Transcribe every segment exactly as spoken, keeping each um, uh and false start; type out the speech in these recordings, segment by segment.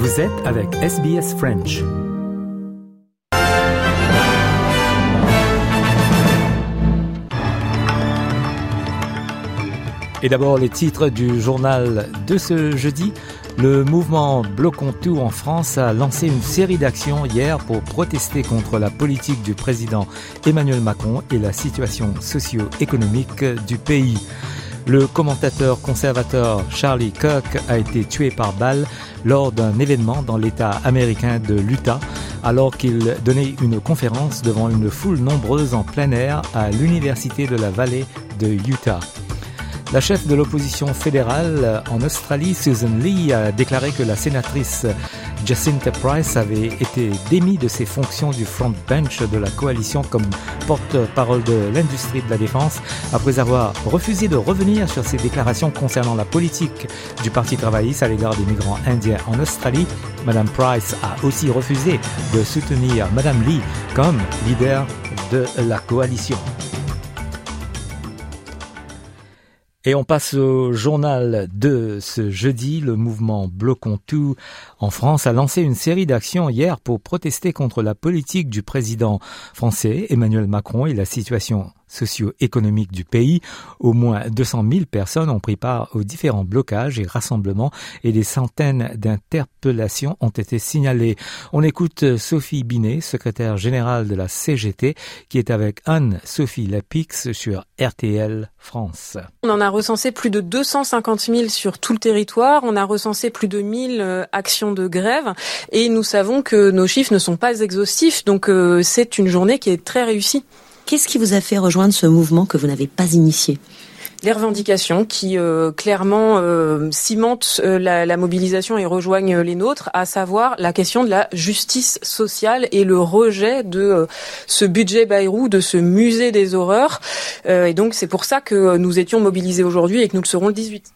Vous êtes avec S B S French. Et d'abord les titres du journal de ce jeudi. Le mouvement Bloquons tout en France a lancé une série d'actions hier pour protester contre la politique du président Emmanuel Macron et la situation socio-économique du pays. Le commentateur conservateur Charlie Kirk a été tué par balle lors d'un événement dans l'État américain de l'Utah, alors qu'il donnait une conférence devant une foule nombreuse en plein air à l'Université de la Vallée de Utah. La chef de l'opposition fédérale en Australie, Susan Lee, a déclaré que la sénatrice Jacinta Price avait été démise de ses fonctions du front bench de la coalition comme porte-parole de l'industrie de la défense après avoir refusé de revenir sur ses déclarations concernant la politique du Parti travailliste à l'égard des migrants indiens en Australie. Madame Price a aussi refusé de soutenir Madame Lee comme leader de la coalition. Et on passe au journal de ce jeudi. Le mouvement Bloquons tout en France a lancé une série d'actions hier pour protester contre la politique du président français Emmanuel Macron et la situation socio-économique du pays. Au moins deux cent mille personnes ont pris part aux différents blocages et rassemblements et des centaines d'interpellations ont été signalées. On écoute Sophie Binet, secrétaire générale de la C G T, qui est avec Anne-Sophie Lapix sur R T L France. On en a recensé plus de deux cent cinquante mille sur tout le territoire. On a recensé plus de mille actions de grève et nous savons que nos chiffres ne sont pas exhaustifs. Donc euh, c'est une journée qui est très réussie. Qu'est-ce qui vous a fait rejoindre ce mouvement que vous n'avez pas initié ? Les revendications qui euh, clairement euh, cimentent euh, la, la mobilisation et rejoignent les nôtres, à savoir la question de la justice sociale et le rejet de euh, ce budget Bayrou, de ce musée des horreurs. Euh, et donc c'est pour ça que nous étions mobilisés aujourd'hui et que nous le serons le dix-huit.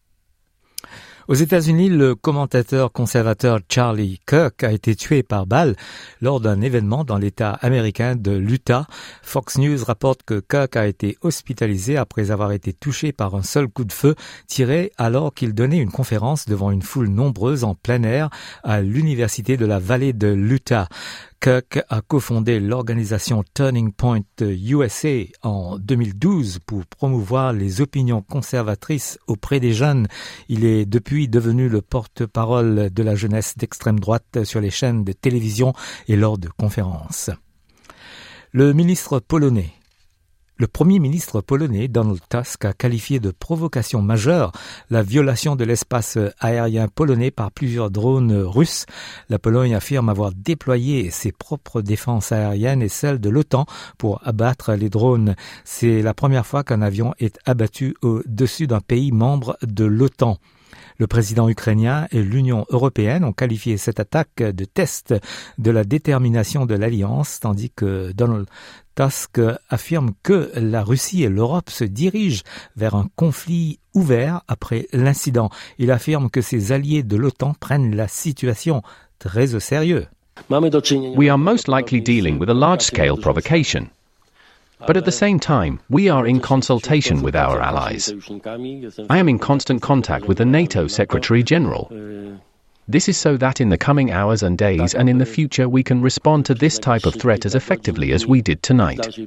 Aux États-Unis, le commentateur conservateur Charlie Kirk a été tué par balle lors d'un événement dans l'État américain de l'Utah. Fox News rapporte que Kirk a été hospitalisé après avoir été touché par un seul coup de feu tiré alors qu'il donnait une conférence devant une foule nombreuse en plein air à l'Université de la Vallée de l'Utah. Kirk a cofondé l'organisation Turning Point U S A en deux mille douze pour promouvoir les opinions conservatrices auprès des jeunes. Il est depuis devenu le porte-parole de la jeunesse d'extrême droite sur les chaînes de télévision et lors de conférences. Le ministre polonais Le premier ministre polonais, Donald Tusk, a qualifié de provocation majeure la violation de l'espace aérien polonais par plusieurs drones russes. La Pologne affirme avoir déployé ses propres défenses aériennes et celles de l'OTAN pour abattre les drones. C'est la première fois qu'un avion est abattu au-dessus d'un pays membre de l'OTAN. Le président ukrainien et l'Union européenne ont qualifié cette attaque de test de la détermination de l'Alliance, tandis que Donald Tusk affirme que la Russie et l'Europe se dirigent vers un conflit ouvert après l'incident. Il affirme que ses alliés de l'OTAN prennent la situation très au sérieux. We are most likely dealing with a large-scale provocation. But at the same time, we are in consultation with our allies. I am in constant contact with the NATO Secretary General. This is so that in the coming hours and days and in the future we can respond to this type of threat as effectively as we did tonight.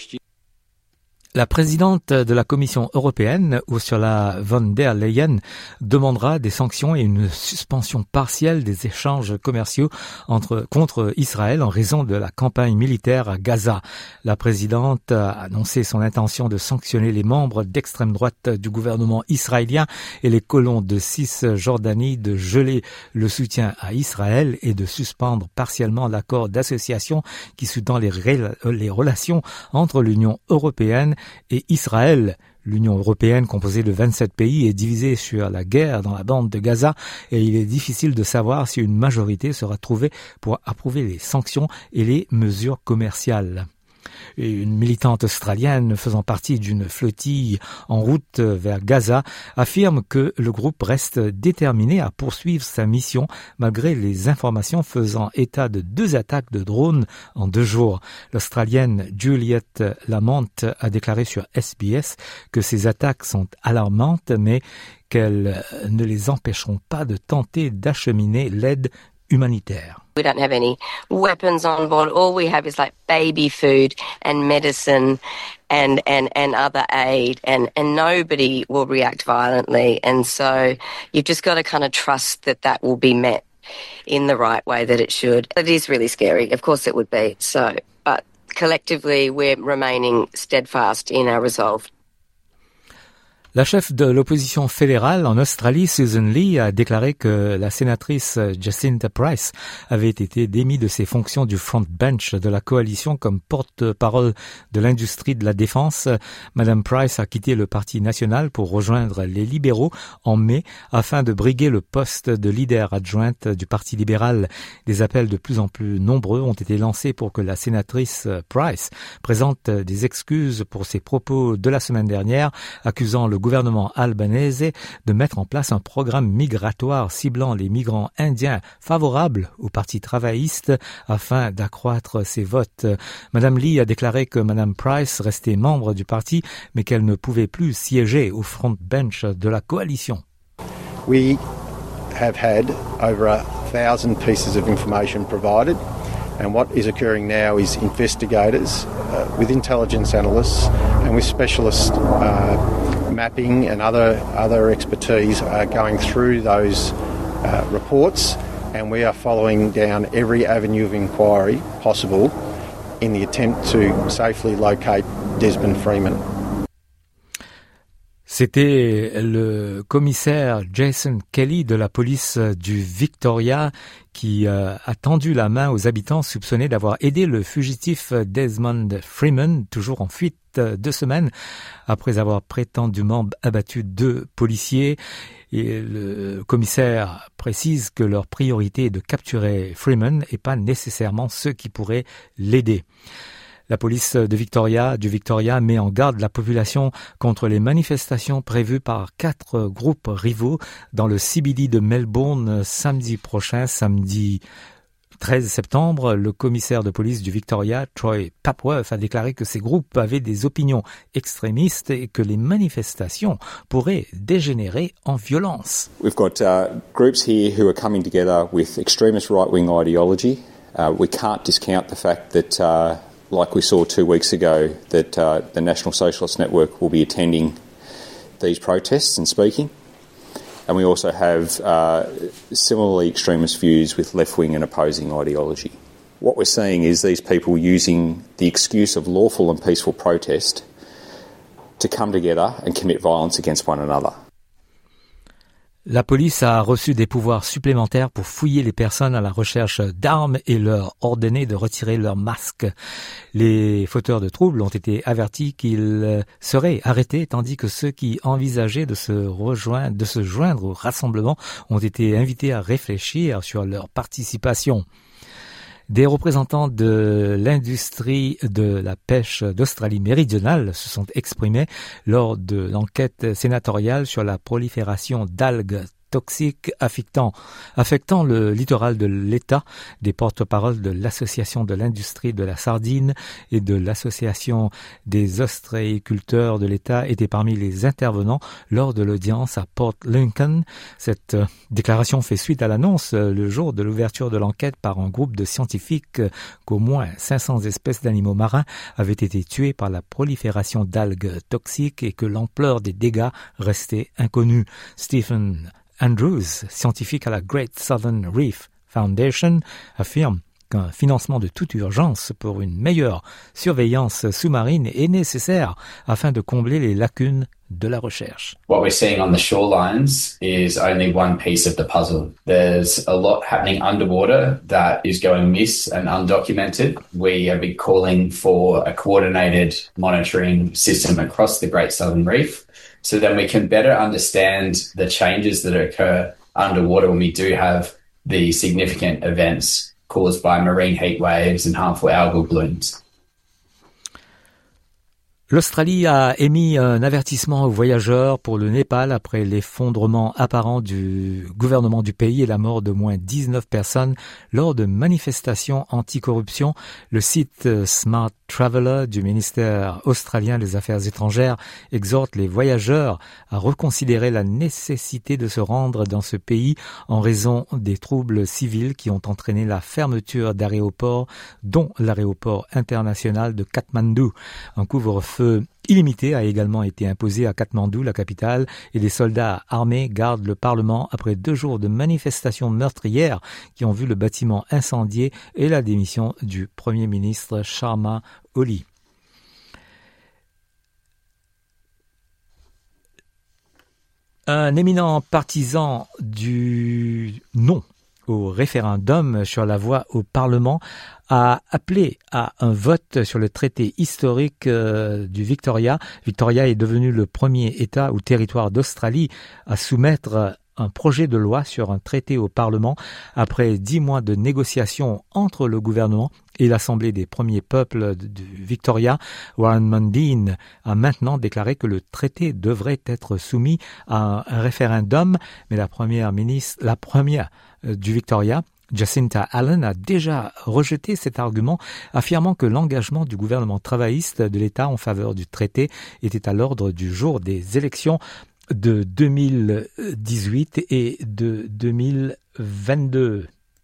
La présidente de la Commission européenne, Ursula von der Leyen, demandera des sanctions et une suspension partielle des échanges commerciaux entre, contre Israël en raison de la campagne militaire à Gaza. La présidente a annoncé son intention de sanctionner les membres d'extrême droite du gouvernement israélien et les colons de Cisjordanie, de geler le soutien à Israël et de suspendre partiellement l'accord d'association qui sous-tend les, ré- les relations entre l'Union européenne et Israël. L'Union européenne, composée de vingt-sept pays, est divisée sur la guerre dans la bande de Gaza et il est difficile de savoir si une majorité sera trouvée pour approuver les sanctions et les mesures commerciales. Et une militante australienne faisant partie d'une flottille en route vers Gaza affirme que le groupe reste déterminé à poursuivre sa mission malgré les informations faisant état de deux attaques de drones en deux jours. L'Australienne Juliette Lamont a déclaré sur S B S que ces attaques sont alarmantes mais qu'elles ne les empêcheront pas de tenter d'acheminer l'aide humanitaire. We don't have any weapons on board. All we have is like baby food and medicine and, and, and other aid, and, and nobody will react violently. And so you've just got to kind of trust that that will be met in the right way that it should. It is really scary. Of course it would be. So, but collectively we're remaining steadfast in our resolve. La chef de l'opposition fédérale en Australie, Susan Lee, a déclaré que la sénatrice Jacinta Price avait été démise de ses fonctions du front bench de la coalition comme porte-parole de l'industrie de la défense. Madame Price a quitté le Parti national pour rejoindre les libéraux en mai afin de briguer le poste de leader adjointe du Parti libéral. Des appels de plus en plus nombreux ont été lancés pour que la sénatrice Price présente des excuses pour ses propos de la semaine dernière, accusant le gouvernement albanais de mettre en place un programme migratoire ciblant les migrants indiens favorables au Parti travailliste afin d'accroître ses votes. Madame Lee a déclaré que Madame Price restait membre du parti, mais qu'elle ne pouvait plus siéger au front bench de la coalition. We have had over a thousand pieces of information provided, and what is occurring now is investigators uh, with intelligence analysts and with specialist uh, mapping and other other expertise are going through those uh, reports, and we are following down every avenue of inquiry possible in the attempt to safely locate Desmond Freeman. C'était le commissaire Jason Kelly de la police du Victoria qui euh, a tendu la main aux habitants soupçonnés d'avoir aidé le fugitif Desmond Freeman, toujours en fuite deux semaines, après avoir prétendument abattu deux policiers. Et le commissaire précise que leur priorité est de capturer Freeman et pas nécessairement ceux qui pourraient l'aider. La police de Victoria, du Victoria met en garde la population contre les manifestations prévues par quatre groupes rivaux dans le C B D de Melbourne samedi prochain, samedi treize septembre. Le commissaire de police du Victoria, Troy Papworth, a déclaré que ces groupes avaient des opinions extrémistes et que les manifestations pourraient dégénérer en violence. We've got uh, groups here who are coming together with extremist right-wing ideology. Uh, we can't discount the fact that uh, like we saw two weeks ago, that uh, the National Socialist Network will be attending these protests and speaking. And we also have uh, similarly extremist views with left-wing and opposing ideology. What we're seeing is these people using the excuse of lawful and peaceful protest to come together and commit violence against one another. La police a reçu des pouvoirs supplémentaires pour fouiller les personnes à la recherche d'armes et leur ordonner de retirer leurs masques. Les fauteurs de troubles ont été avertis qu'ils seraient arrêtés, tandis que ceux qui envisageaient de se rejoindre, de se joindre au rassemblement ont été invités à réfléchir sur leur participation. Des représentants de l'industrie de la pêche d'Australie méridionale se sont exprimés lors de l'enquête sénatoriale sur la prolifération d'algues toxiques affectant, affectant le littoral de l'État. Des porte-paroles de l'Association de l'industrie de la sardine et de l'Association des ostréiculteurs de l'État étaient parmi les intervenants lors de l'audience à Port Lincoln. Cette euh, déclaration fait suite à l'annonce euh, le jour de l'ouverture de l'enquête par un groupe de scientifiques euh, qu'au moins cinq cents espèces d'animaux marins avaient été tuées par la prolifération d'algues toxiques et que l'ampleur des dégâts restait inconnue. Stephen Andrews, scientifique à la Great Southern Reef Foundation, affirme qu'un financement de toute urgence pour une meilleure surveillance sous-marine est nécessaire afin de combler les lacunes de la recherche. What we're seeing on the shorelines is only one piece of the puzzle. There's a lot happening underwater that is going miss and undocumented. We have been calling for a coordinated monitoring system across the Great Southern Reef, so then we can better understand the changes that occur underwater when we do have the significant events caused by marine heat waves and harmful algal blooms. L'Australie a émis un avertissement aux voyageurs pour le Népal après l'effondrement apparent du gouvernement du pays et la mort de moins dix-neuf personnes lors de manifestations anticorruption. Le site Smart Traveller du ministère australien des Affaires étrangères exhorte les voyageurs à reconsidérer la nécessité de se rendre dans ce pays en raison des troubles civils qui ont entraîné la fermeture d'aéroports, dont l'aéroport international de Katmandou. Un couvre-feu illimité a également été imposé à Katmandou, la capitale, et des soldats armés gardent le Parlement après deux jours de manifestations meurtrières qui ont vu le bâtiment incendié et la démission du Premier ministre Sharma Oli. Un éminent partisan du non au référendum sur la voix au Parlement a appelé à un vote sur le traité historique euh, du Victoria. Victoria est devenu le premier État ou territoire d'Australie à soumettre un projet de loi sur un traité au Parlement après dix mois de négociations entre le gouvernement et l'Assemblée des premiers peuples du Victoria. Warren Mundine a maintenant déclaré que le traité devrait être soumis à un référendum, mais la première ministre, la première du Victoria, Jacinta Allen, a déjà rejeté cet argument, affirmant que l'engagement du gouvernement travailliste de l'État en faveur du traité était à l'ordre du jour des élections de deux mille dix-huit et de deux mille vingt-deux.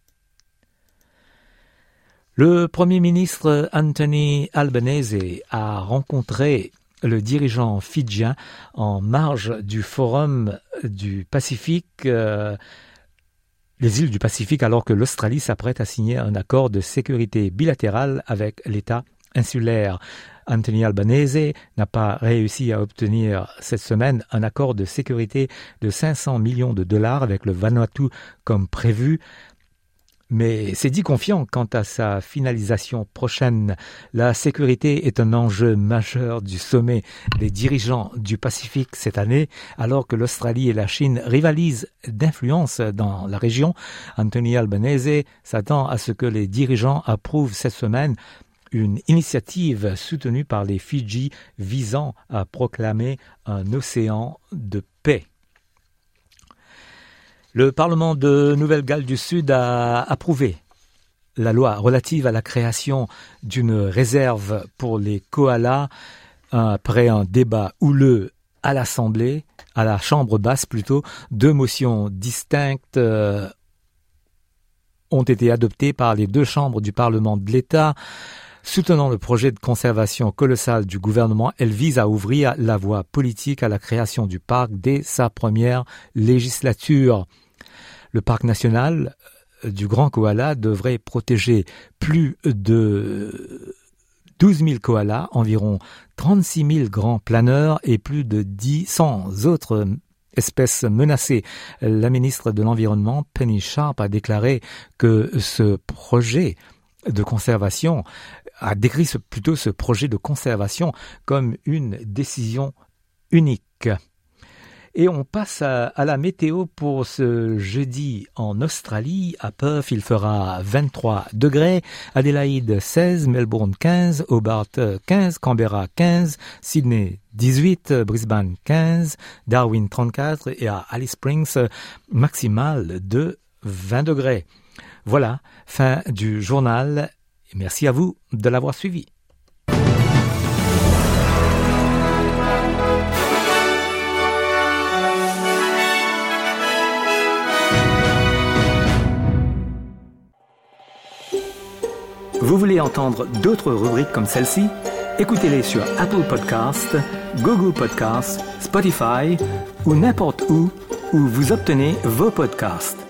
Le Premier ministre Anthony Albanese a rencontré le dirigeant fidjien en marge du Forum du Pacifique, euh, les îles du Pacifique, alors que l'Australie s'apprête à signer un accord de sécurité bilatéral avec l'État insulaire. Anthony Albanese n'a pas réussi à obtenir cette semaine un accord de sécurité de cinq cents millions de dollars avec le Vanuatu comme prévu, mais s'est dit confiant quant à sa finalisation prochaine. La sécurité est un enjeu majeur du sommet des dirigeants du Pacifique cette année, alors que l'Australie et la Chine rivalisent d'influence dans la région. Anthony Albanese s'attend à ce que les dirigeants approuvent cette semaine une initiative soutenue par les Fidji visant à proclamer un océan de paix. Le Parlement de Nouvelle-Galles du Sud a approuvé la loi relative à la création d'une réserve pour les koalas après un débat houleux à l'Assemblée, à la Chambre basse plutôt. Deux motions distinctes euh, ont été adoptées par les deux chambres du Parlement de l'État. Soutenant le projet de conservation colossal du gouvernement, elle vise à ouvrir la voie politique à la création du parc dès sa première législature. Le parc national du Grand Koala devrait protéger plus de douze mille koalas, environ trente-six mille grands planeurs et plus de cent autres espèces menacées. La ministre de l'Environnement, Penny Sharp, a déclaré que ce projet de conservation a décrit ce, plutôt ce projet de conservation comme une décision unique. Et on passe à, à la météo pour ce jeudi en Australie. À Perth, il fera vingt-trois degrés, Adélaïde seize, Melbourne quinze, Hobart quinze, Canberra quinze, Sydney dix-huit, Brisbane quinze, Darwin trente-quatre et à Alice Springs, maximale de vingt degrés. Voilà, fin du journal. Merci à vous de l'avoir suivi. Vous voulez entendre d'autres rubriques comme celle-ci? Écoutez-les sur Apple Podcasts, Google Podcasts, Spotify ou n'importe où où vous obtenez vos podcasts.